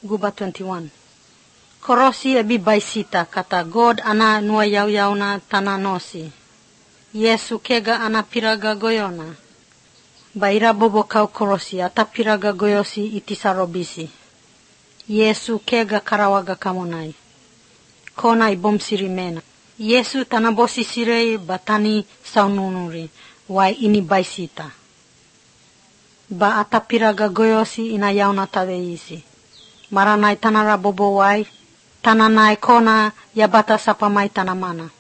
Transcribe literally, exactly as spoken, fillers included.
Guba twenty-one. Korosi ebi baisita kata God ana nua yau yau na tananosi. Yesu kega ana piraga goyona. Baira bobo kau korosi ata piraga goyosi itisarobisi. Yesu kega karawaga kamonai. Kona ibom sirimena. Yesu tanabosi sirei batani saununuri. Wai ini baisita. Ba ata piraga goyosi ina yauna tadeisi. Maranai tanara bobo wai. Tananai kona yabata sapamai tanamana.